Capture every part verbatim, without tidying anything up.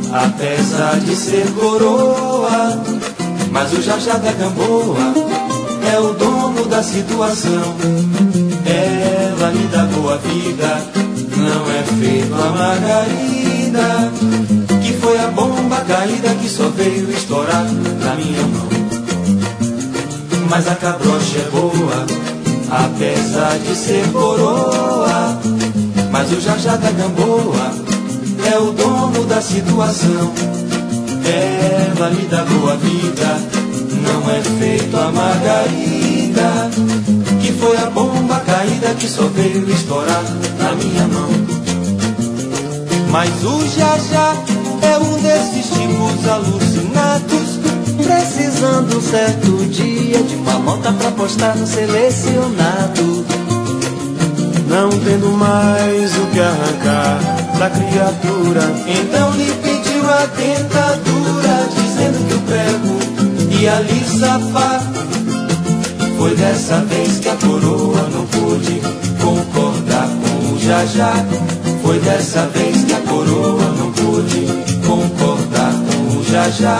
apesar de ser coroa. Mas o Jajá da Gamboa é o dono da situação. Ela me dá boa vida, não é feito a Margarida, que foi a bomba caída que só veio estourar na minha mão. Mas a cabrocha é boa, apesar de ser coroa. Mas o Jajá da Gamboa é o dono da situação. Ela me dá boa vida, não é feito a Margarida, que foi a bomba caída que só veio estourar na minha mão. Mas o Jajá é um desses tipos alucinados, precisando um certo dia de uma nota pra postar no selecionado. Não tendo mais o que arrancar da criatura, então lhe pediu a dentadura, dizendo que o prego ia lhe safar. Foi dessa vez que a coroa não pôde concordar com o Jajá. Foi dessa vez que a coroa não pôde concordar com o Jajá.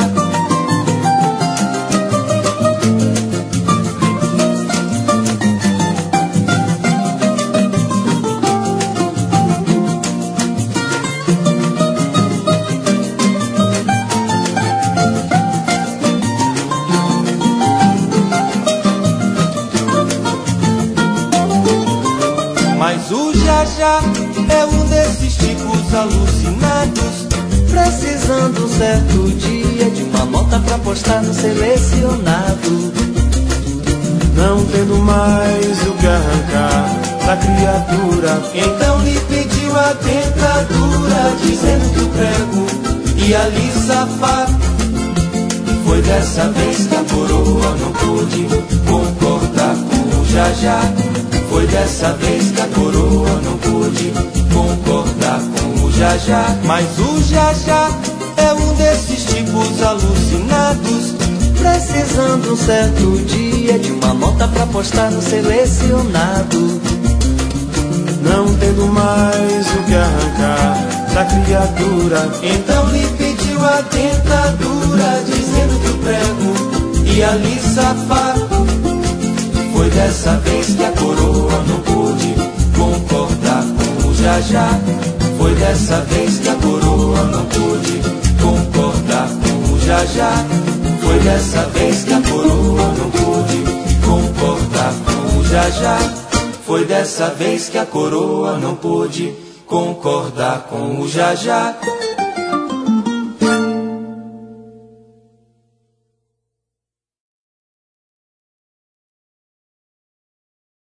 Mas o Jajá é um desses tipos alucinados, precisando um certo dia de uma nota pra postar no selecionado. não tendo mais o que arrancar da criatura, então lhe pediu a dentadura, dizendo que o prego ia lhe safar. Foi dessa vez que a coroa não pôde concordar com o Jajá. Foi dessa vez que a coroa não pôde concordar com o Jajá. Mas o Jajá é um desses tipos alucinados, precisando um certo dia de uma nota pra postar no selecionado. não tendo mais o que arrancar da criatura, então lhe pediu a dentadura, dizendo que o prego ia lhe safar. Foi dessa vez que a coroa não pôde concordar com o Jajá. Foi dessa vez que a coroa não pôde concordar com o Jajá. Foi dessa vez que a coroa não pôde concordar com o Jajá. Foi dessa vez que a coroa não pôde concordar com o Jajá.